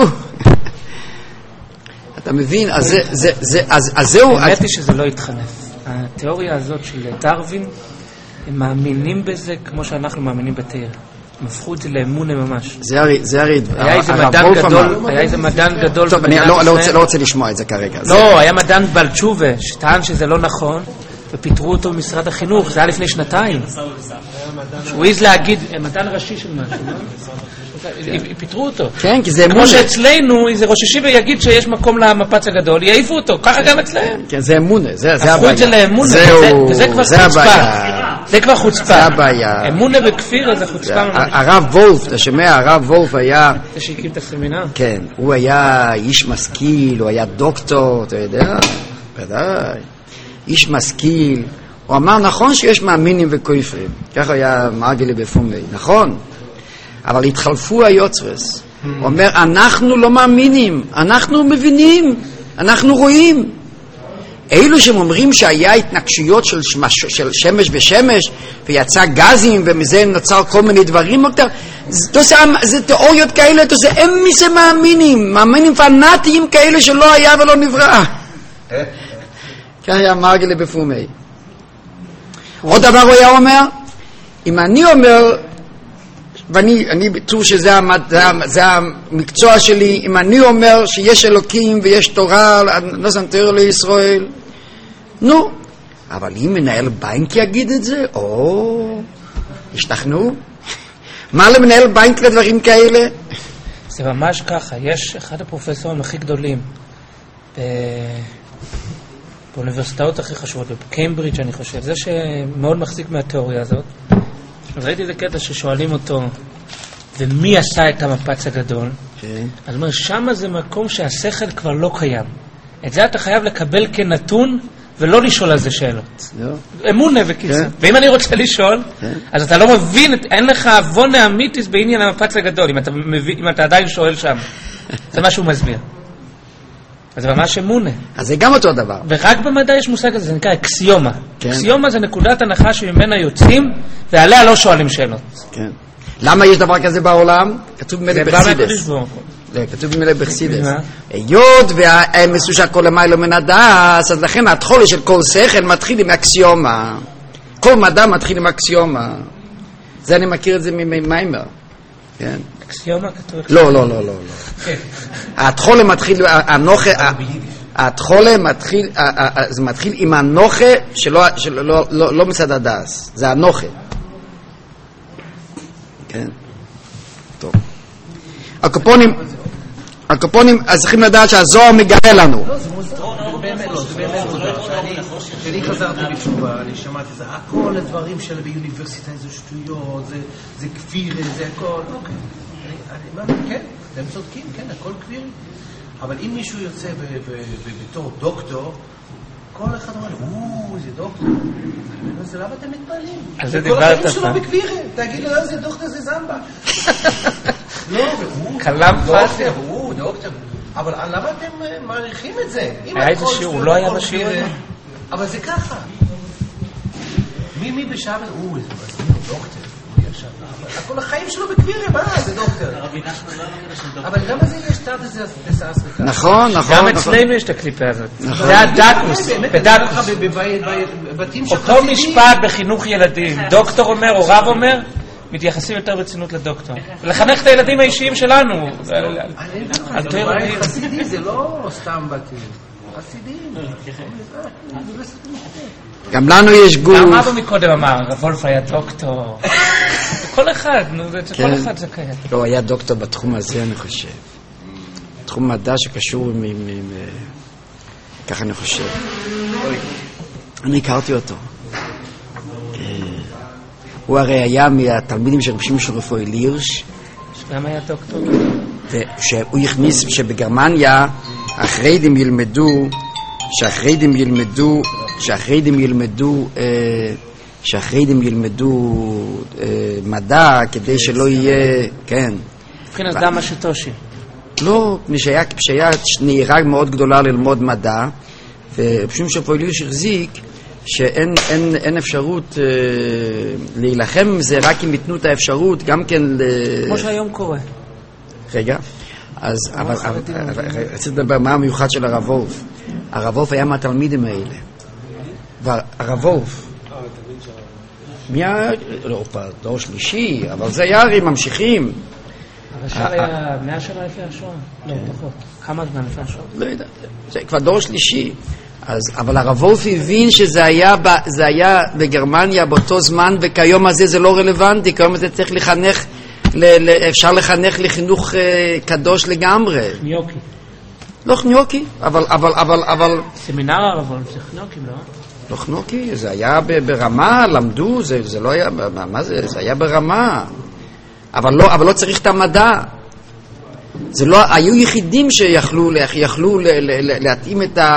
אתה מבין? אז זה, זה, זה, אז, אז זהו. האמת היא שזה לא התחלף. התיאוריה הזאת של דרווין, הם מאמינים בזה כמו שאנחנו מאמינים בתיאוריה. הם הפכו את זה לאמונה ממש. זה הרי, זה הרי... היה איזה מדען גדול, היה איזה מדען גדול... טוב, אני לא רוצה, לא רוצה לשמוע את זה כרגע. לא, היה מדען בעל תשובה, שטען שזה לא נכון, ופיטרו אותו במשרד החינוך, זה היה לפני שנתיים. הוא העז להגיד, מדען ראשי של משהו, לא? פיטרו אותו. כן, כי זה אמונה. כמו שאצלנו, איזה ראש ישיבה יגיד שיש מקום למפץ הגדול, יעיפו אותו, ככה גם אצלהם. כן, זה אמונה, זה הבעיה. הפכו את זה לאמונה, וזה כבר חוצפה. זה כבר חוצפה. זה הבעיה. אמונה בכפיר זה חוצפה. הרב וולף, אתה שומע, הרב וולף היה... זה שהקים את הסמינר? כן, הוא היה איש משכיל, הוא היה דוקטור, אתה יודע? ודאי. איש משכיל, הוא אמר נכון שיש מאמינים וכופרים, ככה היה מרגלי בפומי, נכון, אבל התחלפו היוצרס, הוא אומר אנחנו לא מאמינים, אנחנו מבינים, אנחנו רואים. אלו שאומרים שהיה התנגשויות של, שמש, של שמש ושמש ויצא גזים ומזה נוצר כל מיני דברים, זה, זה, זה תיאוריות כאלה, זה הם מזה מאמינים, מאמינים פנאטיים כאלה שלא היה ולא נברא. כך היה מרגלי בפומי. עוד דבר הוא היה אומר, אם אני אומר, ואני אני בטוח שזה המד, זה, זה המקצוע שלי, אם אני אומר שיש אלוקים ויש תורה, לא סנטר לישראל, נו, אבל אם מנהל בנק יגיד את זה, או, השתכנעו? מה למנהל בנק לדברים כאלה? זה ממש ככה, יש אחד הפרופסורים הכי גדולים ב... באוניברסיטאות הכי חשובות, בקיימברידג' אני חושב, זה שמאוד מחזיק מהתיאוריה הזאת. אז ראיתי איזה קטע ששואלים אותו, ומי עשה את המפץ הגדול? אז אומר, שמה זה מקום שהשכל כבר לא קיים. את זה אתה חייב לקבל כנתון, ולא לשאול על זה שאלות. אמונה וכיסא. ואם אני רוצה לשאול, אז אתה לא מבין, אין לך אבונה אמיתיס בעניין המפץ הגדול, אם אתה עדיין שואל שם. זה מה שהוא מסביר. אז זה ממש אמונה. אז זה גם אותו דבר. ורק במדע יש מושג הזה, זה נקרא אקסיומה. אקסיומה זה נקודת הנחה שממנה יוצאים, ועליה לא שואלים שאלות. כן. למה יש דבר כזה בעולם? כתוב במילא בחסידס. כתוב במילא בחסידס. היות והאמס הוא שהכל למעלה מן הדעת, אז לכן התחולה של כל שכל מתחיל עם אקסיומה. כל מדע מתחיל עם אקסיומה. זה אני מכיר את זה ממיימר. כן. אקסיומה כתוב. לא, לא, לא, לא. התחולה מתחיל, הנוחה, התחולה מתחיל, זה מתחיל עם הנוחה שלא מצד הדס. זה הנוחה. כן. טוב. הקופונים, הקופונים, אז צריכים לדעת שהזוהר מגלה לנו. לא, זה מוזר. באמת לא, זה באמת מוזר. כשאני חזרתי בתשובה, אני שמעתי את זה, הכל הדברים של באוניברסיטה זה שטויות, זה כפיר, זה הכל, אוקיי. כן, הם צודקים, כן, הכל כפיר. אבל אם מישהו יוצא בתור דוקטור, כל אחד אומר, או, זה דוקטור. זה למה אתם מתפעלים? על זה דיברת. כל החיים שלו בכפיר, תגיד לו, זה דוקטור, זה זמבה. לא, הוא, קלם פסר. הוא דוקטור. אבל למה אתם מעריכים את זה? היה איזה שיעור, הוא לא היה בשיעור. אבל זה ככה. מי מי בשעה, הוא, זה דוקטור. כל החיים שלו בכבירה, מה? זה דוקטור. אבל למה זה יש תת איזה בסעס וכך? נכון, נכון. גם אצלנו יש את הקליפה הזאת. זה הדקוס, בדקוס. אותו משפט בחינוך ילדים. דוקטור אומר או רב אומר, מתייחסים יותר ברצינות לדוקטור. ולחנך את הילדים האישיים שלנו. על תואר רבים. חסידים זה לא סתם בתים. חסידים. גם לנו יש גוף. גם אבא מקודם אמר, וולף היה דוקטור. כל אחד, כל אחד זה קיים. לא, היה דוקטור בתחום הזה, אני חושב. תחום מדע שקשור עם... ככה אני חושב. אני הכרתי אותו. הוא הרי היה מהתלמידים של רבי שמעון רפואל הירש. שגם היה דוקטור. שהוא הכניס שבגרמניה החרדים ילמדו, שהחרדים ילמדו, שהחרדים ילמדו, שהחרדים ילמדו מדע כדי שלא יהיה, כן. מבחינת דם השטושי. לא, כשהיה נהירה מאוד גדולה ללמוד מדע, ורבי שמעון רפואל הירש החזיק שאין אין, אין אפשרות אה, להילחם עם זה, רק אם ייתנו את האפשרות גם כן ל... כמו שהיום קורה. רגע, אז אבל, אבל, אבל, רציתי לדבר מה המיוחד של הרב וולף. הרב וולף היה מהתלמידים האלה. והרב וולף מי היה, לא, דור שלישי, אבל זה היה הרי ממשיכים. הרש"ר היה מאה שנה לפני השואה? לא, פחות. כמה זמן לפני השואה? לא יודע, זה כבר דור שלישי. אז, אבל הרב וולף הבין שזה היה, ב, זה היה בגרמניה באותו זמן, וכיום הזה זה לא רלוונטי, כיום הזה צריך לחנך, ל, ל, אפשר לחנך לחינוך אה, קדוש לגמרי. חניוקי. לא חניוקי, אבל, אבל, אבל, אבל... סמינר הרב וולף זה חניוקי, לא? לא חניוקי, זה היה ב, ברמה, למדו, זה, זה לא היה, מה, מה זה? זה היה ברמה. אבל לא, אבל לא צריך את המדע. זה לא, היו יחידים שיכלו, יכלו ל, ל, ל, להתאים את ה...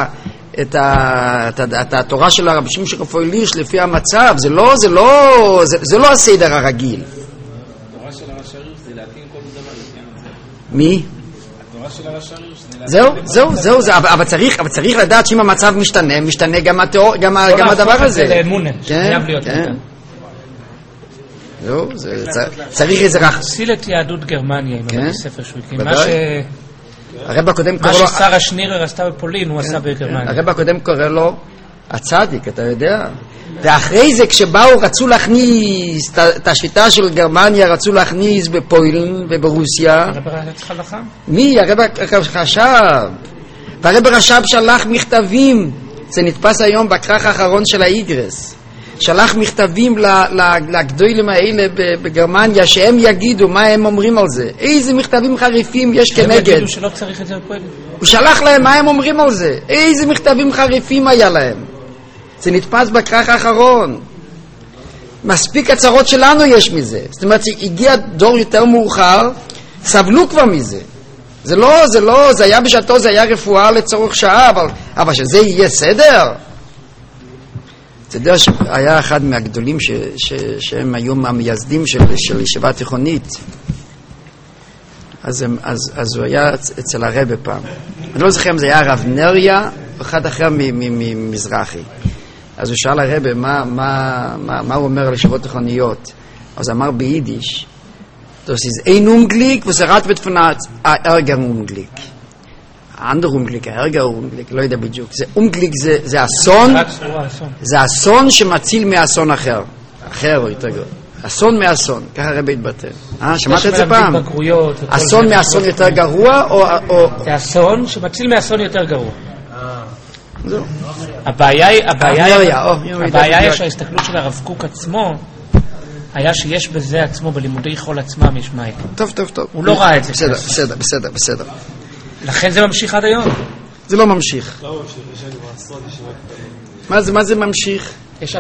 את, ה, את, ה, את התורה של הרב שמשון רפואי לירש לפי המצב, זה לא, זה לא, זה, זה לא הסדר הרגיל. התורה של הרב שריש זה להתאים כל דבר לפי המצב. מי? התורה של הרב שריש זה זהו, זהו, זהו, זהו, אבל צריך, אבל צריך לדעת שאם המצב משתנה, משתנה גם התיאור, גם, גם הדבר הזה. זה לאמונה, חייב להיות כן. איתה. זהו, זה, צריך איזה רך. סיל את יהדות גרמניה עם כן? הבית הספר שהוא הקים. מה ודאי. ש- הרב הקודם מה קורא לו, ששרה שנירר עשתה בפולין, הוא עשה בגרמניה. הרב הקודם קורא לו הצדיק, אתה יודע. ואחרי זה כשבאו רצו להכניס את- את השיטה של גרמניה, רצו להכניס בפולין וברוסיה. הרב רצח לחם? מי? הרב רש"ב. והרב רש"ב שלח מכתבים, זה נתפס היום בכרך האחרון של האיגרס. שלח מכתבים לגדולים האלה בגרמניה שהם יגידו מה הם אומרים על זה. איזה מכתבים חריפים יש הם כנגד. יגידו שלא צריך את זה בפולין. הוא שלח להם מה הם אומרים על זה. איזה מכתבים חריפים היה להם. זה נתפס בכרך האחרון. מספיק הצהרות שלנו יש מזה. זאת אומרת, הגיע דור יותר מאוחר, סבלו כבר מזה. זה לא, זה לא, זה היה בשעתו, זה היה רפואה לצורך שעה, אבל, אבל שזה יהיה סדר? אתה יודע שהיה אחד מהגדולים ש, ש, שהם היו המייסדים של, של ישיבה תיכונית. אז, הם, אז, אז הוא היה אצל הרב פעם. אני לא זוכר אם זה היה הרב נריה, אחד אחר ממזרחי. אז הוא שאל הרב מה, מה, מה, מה הוא אומר על ישיבות תיכוניות. אז אמר ביידיש, das ist ein Unglück, was errat wird von einem Ärger Unglück. Ander Unglück, Ärger Unglück, לא יודע בדיוק. זה Unglück, זה, זה אסון, זה אסון שמציל מאסון אחר. אחר או יותר גרוע. אסון מאסון, ככה הרב התבטא. אה, שמעת את זה פעם? אסון מאסון יותר גרוע או... זה אסון שמציל מאסון יותר גרוע. זהו. הבעיה הבעיה היא שההסתכלות של הרב קוק עצמו היה שיש בזה עצמו, בלימודי חול עצמם יש מים. טוב, טוב, טוב. הוא לא ראה את זה. בסדר, בסדר, בסדר, בסדר. לכן זה ממשיך עד היום. זה לא ממשיך. מה זה, מה זה ממשיך?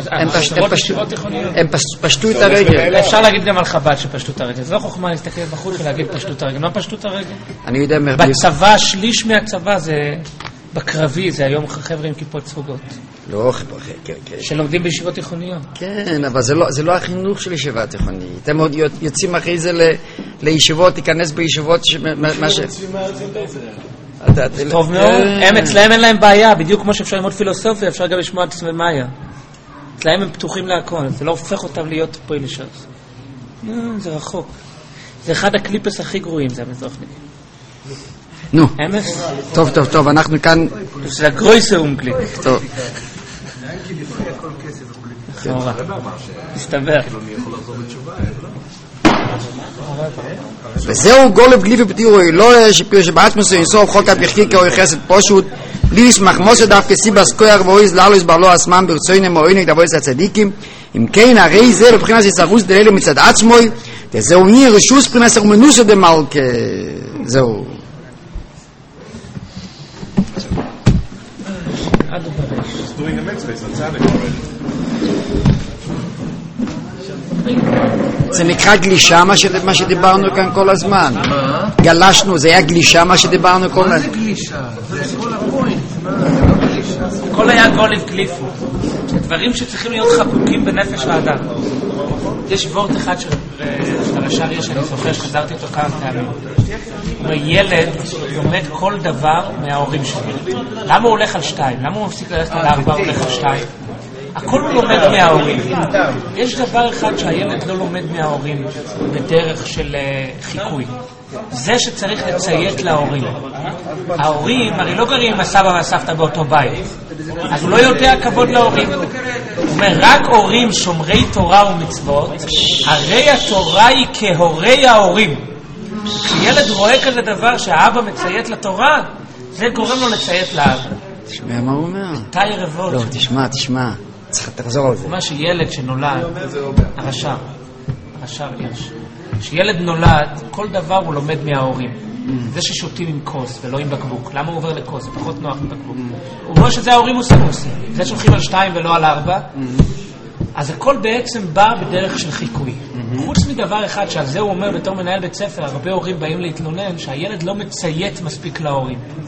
הם פשטו את הרגל. אפשר להגיד גם על חב"ד שפשטו את הרגל. זה לא חוכמה להסתכל בחוץ ולהגיד פשטו את הרגל. מה פשטו את הרגל? אני יודע... בצבא, שליש מהצבא זה... בקרבי, זה היום חבר'ה עם כיפות סרוגות. לא, כן, כן. שלומדים בישיבות תיכוניות. כן, אבל זה לא, זה לא החינוך של ישיבה תיכונית. הם עוד יוצאים אחרי זה לישיבות, תיכנס בישיבות מה ש... טוב מאוד. הם אצלהם אין להם בעיה, בדיוק כמו שאפשר ללמוד פילוסופיה, אפשר גם לשמוע את עצמם מאיה. אצלהם הם פתוחים להכל, זה לא הופך אותם להיות פוילשרס. זה רחוק. זה אחד הקליפס הכי גרועים, זה המזרחניקים. נו, טוב, טוב, טוב, אנחנו כאן... זה הגרויסה אומקליק. טוב. נורא. מסתבר. וזהו גולב גליפי פתירו אלוה שפיר שבעצמוס אינסוף חוק הפרחי כאוי חסד פשוט ליס מחמוס דווקא סיבס כוח ואויז לאלויז ברלו עצמם ברצוינם ואוינק דבויס הצדיקים אם כן הרי זה לבחינת יצרוס דללו מצד עצמוי וזהו נהיה רשוס פרינס הרמנוסו דמלכה זהו זה נקרא גלישה מה שדיברנו כאן כל הזמן. גלשנו, זה היה גלישה מה שדיברנו כל הזמן. מה זה גלישה? זה כל הפוינט. זה לא גלישה. הכל היה גולב גליפו. דברים שצריכים להיות חקוקים בנפש האדם. יש וורט אחד של הרש"ר יש, אני זוכר שחזרתי אותו כמה פעמים. ילד לומד כל דבר מההורים שלו. למה הוא הולך על שתיים? למה הוא מפסיק ללכת על ארבע, הוא הולך על שתיים? הכל הוא לומד מההורים. יש דבר אחד שהילד לא לומד מההורים בדרך של חיקוי. זה שצריך לציית להורים. ההורים הרי לא גרים עם הסבא והסבתא באותו בית. אז הוא לא יודע כבוד להורים. הוא אומר, רק הורים שומרי תורה ומצוות, הרי התורה היא כהורי ההורים. כשילד רואה כזה דבר שהאבא מציית לתורה, זה גורם לו לציית לאבא. תשמע מה הוא אומר. תאי רבות. לא, תשמע, תשמע. צריך תחזור על זה. מה שילד שנולד, הרש"ר, הרש"ר יש. שילד נולד, כל דבר הוא לומד מההורים. זה ששותים עם כוס ולא עם בקבוק. למה הוא עובר לכוס? זה פחות נוח מבקבוק. הוא אומר שזה ההורים עושים עושים. זה שהולכים על שתיים ולא על ארבע. אז הכל בעצם בא בדרך של חיקוי. חוץ מדבר אחד שעל זה הוא אומר בתור מנהל בית ספר, הרבה הורים באים להתלונן שהילד לא מציית מספיק להורים.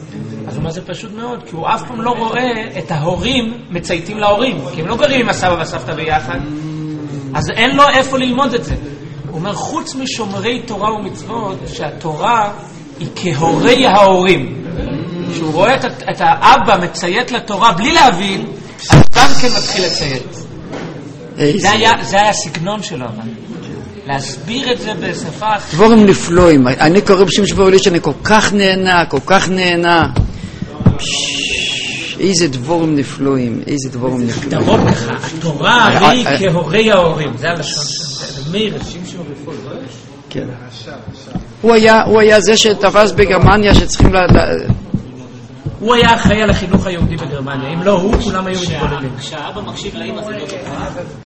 אז מה זה פשוט מאוד? כי הוא אף פעם לא רואה את ההורים מצייתים להורים, כי הם לא גרים עם הסבא והסבתא ביחד, אז אין לו איפה ללמוד את זה. הוא אומר, חוץ משומרי תורה ומצוות, שהתורה היא כהורי ההורים. כשהוא רואה את, את האבא מציית לתורה בלי להבין, אז גם כן מתחיל לציית. זה היה, זה היה הסגנון שלו, אבל. להסביר את זה בשפה אחרת. דבורים נפלאים. אני קורא בשם שבור לי שאני כל כך נהנה, כל כך נהנה. איזה דבורים נפלאים, איזה דבורים נפלאים. דרום ככה, התורה היא כהורי ההורים. זה הלשון שם. זה מאיר, אנשים שם בפול, לא? כן. הוא היה, הוא היה זה שתפס בגרמניה שצריכים ל... הוא היה אחראי על החינוך היהודי בגרמניה. אם לא הוא, כולם היו מתבוללים. כשהאבא מקשיב לאמא זה לא טוב.